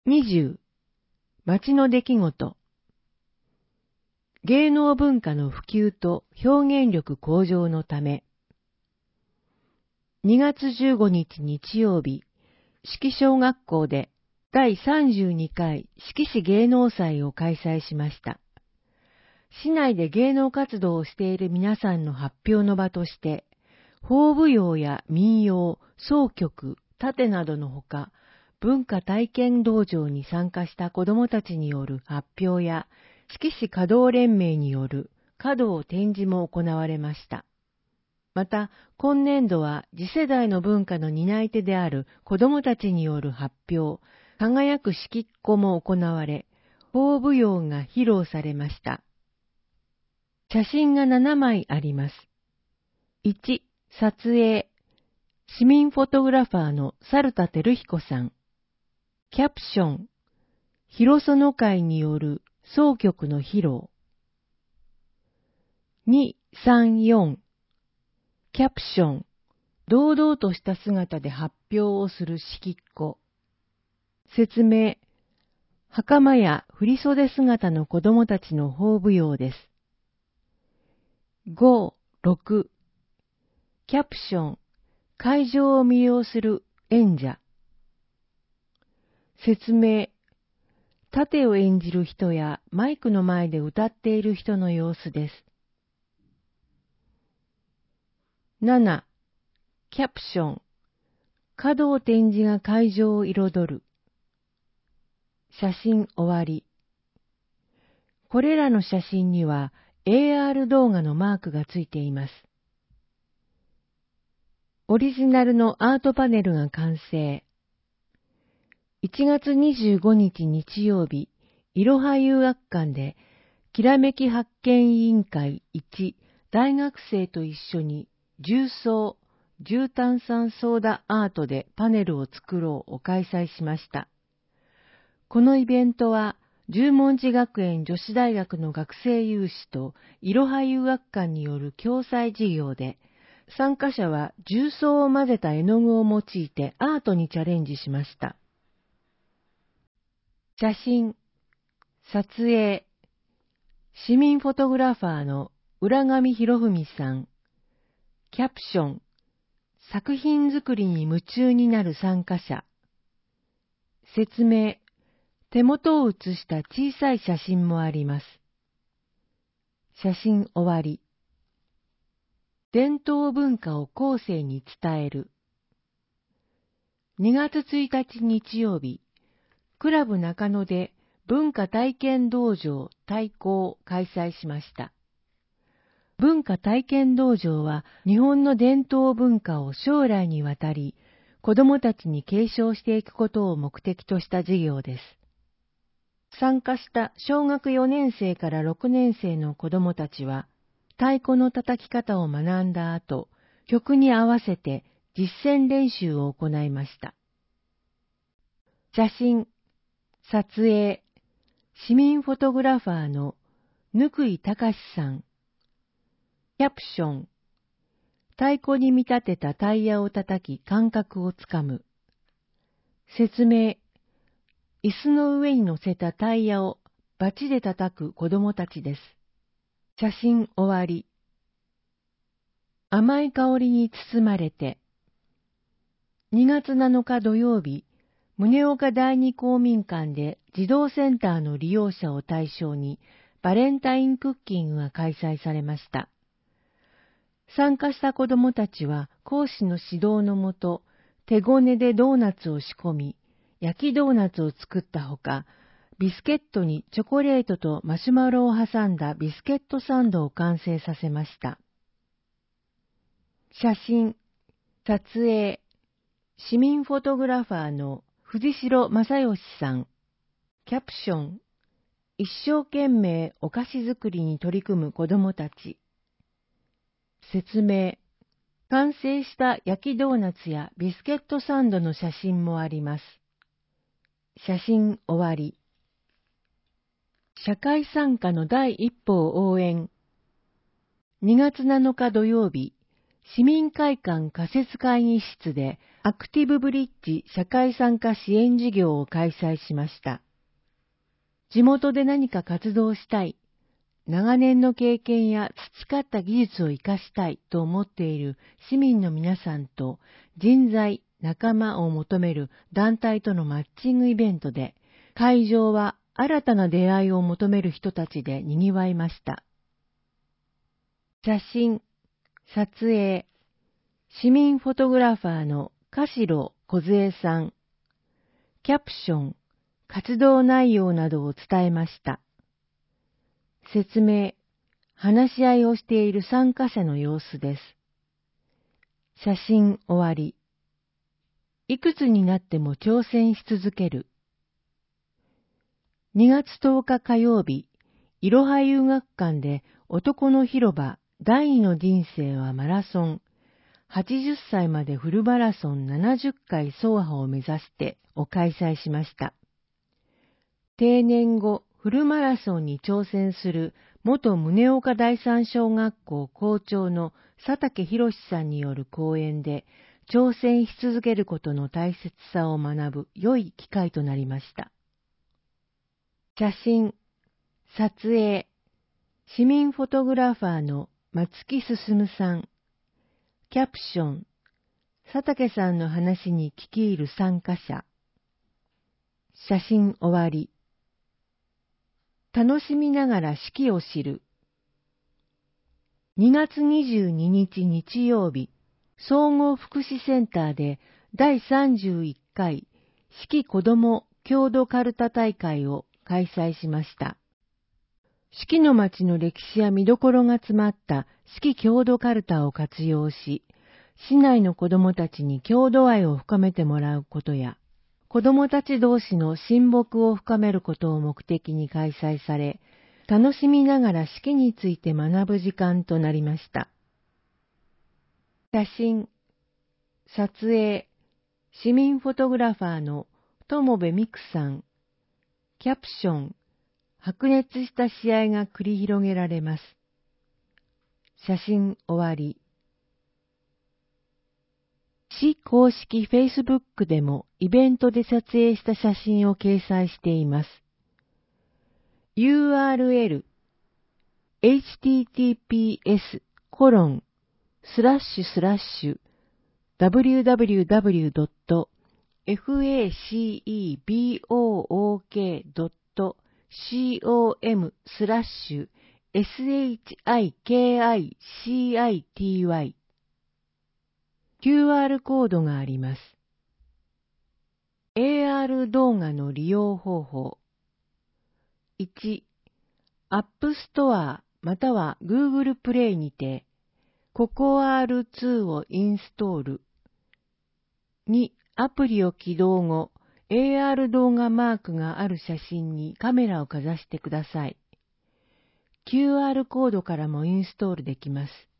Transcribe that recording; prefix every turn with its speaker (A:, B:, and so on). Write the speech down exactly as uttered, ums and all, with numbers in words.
A: にじゅう、町の出来事。芸能文化の普及と表現力向上のため。にがつじゅうごにち日曜日、志木小学校でだいさんじゅうにかい志木市芸能祭を開催しました。市内で芸能活動をしている皆さんの発表の場として、法舞踊や民謡、箏曲、盾などのほか、文化体験道場に参加した子どもたちによる発表や、志木市華道連盟による華道展示も行われました。また、今年度は次世代の文化の担い手である子どもたちによる発表、輝く志木っ子も行われ、法舞踊が披露されました。写真がななまいあります。いち、撮影。市民フォトグラファーの猿田照彦さん。キャプション。広園会による箏曲の披露。に、さん、よん。キャプション。堂々とした姿で発表をする志木っ子。説明。袴や振袖姿の子供たちの法舞踊です。ご、ろく。キャプション。会場を魅了する演者。説明。盾を演じる人やマイクの前で歌っている人の様子です。なな. キャプション。華道展示が会場を彩る。写真終わり。これらの写真には エーアール 動画のマークがついています。オリジナルのアートパネルが完成。いちがつにじゅうごにち日曜日、いろは遊学館で、きらめき発見委員会いち大学生と一緒に重曹、重炭酸ソーダアートでパネルを作ろうを開催しました。このイベントは、十文字学園女子大学の学生有志といろは遊学館による共催事業で、参加者は重曹を混ぜた絵の具を用いてアートにチャレンジしました。写真、撮影、市民フォトグラファーの浦上博文さん。キャプション、作品作りに夢中になる参加者。説明、手元を写した小さい写真もあります。写真終わり。伝統文化を後世に伝える。にがつついたち日曜日、クラブ中野で文化体験道場対抗を開催しました。文化体験道場は日本の伝統文化を将来にわたり子どもたちに継承していくことを目的とした事業です。参加した小学よねんせいからろくねんせいの子どもたちは太鼓の叩き方を学んだ後、曲に合わせて実践練習を行いました。写真、撮影、市民フォトグラファーの貫井隆さん。キャプション。太鼓に見立てたタイヤを叩き感覚をつかむ。説明。椅子の上に乗せたタイヤをバチで叩く子供たちです。写真終わり。甘い香りに包まれて。にがつなのか土曜日、宗岡第二公民館で児童センターの利用者を対象にバレンタインクッキングが開催されました。参加した子どもたちは講師の指導のもと、手ごねでドーナツを仕込み、焼きドーナツを作ったほか、ビスケットにチョコレートとマシュマロを挟んだビスケットサンドを完成させました。写真、撮影、市民フォトグラファーの藤代正義さん。キャプション、一生懸命お菓子作りに取り組む子どもたち。説明。完成した焼きドーナツやビスケットサンドの写真もあります。写真終わり。社会参加の第一歩を応援。にがつなのか土曜日、市民会館仮設会議室でアクティブブリッジ社会参加支援事業を開催しました。地元で何か活動したい、長年の経験や培った技術を活かしたいと思っている市民の皆さんと人材、仲間を求める団体とのマッチングイベントで、会場は新たな出会いを求める人たちで賑わいました。写真、撮影、市民フォトグラファーの鹿代梢さん。キャプション、活動内容などを伝えました。説明、話し合いをしている参加者の様子です。写真終わり。いくつになっても挑戦し続ける。にがつとおか火曜日、いろは遊学館で男の広場第二の人生はマラソン、はちじゅっさいまでフルマラソンななじゅっかい走破を目指してを開催しました。定年後、フルマラソンに挑戦する元宗岡第三小学校校長の佐竹博さんによる講演で、挑戦し続けることの大切さを学ぶ良い機会となりました。写真、撮影、市民フォトグラファーの松木進さん。キャプション、佐竹さんの話に聞き入る参加者。写真終わり。楽しみながら四季を知る。にがつにじゅうににち日曜日、総合福祉センターでだいさんじゅういっかい四季子ども郷土かるた大会を開催しました。四季の町の歴史や見どころが詰まった四季郷土かるたを活用し、市内の子どもたちに郷土愛を深めてもらうことや、子どもたち同士の親睦を深めることを目的に開催され、楽しみながら四季について学ぶ時間となりました。写真、撮影、市民フォトグラファーの友部美久さん。キャプション、白熱した試合が繰り広げられます。写真終わり。市公式 Facebook でもイベントで撮影した写真を掲載しています。ユーアールエル エイチティーティーピーエス コロン スラッシュスラッシュ ダブリューダブリューダブリュー ドット フェイスブック ドット コム スラッシュ シック キューアール コードがあります。エーアール 動画の利用方法。いち、App Store または Google Play にて、ココアールツー をインストール。に、アプリを起動後、エーアール 動画マークがある写真にカメラをかざしてください。キューアール コードからもインストールできます。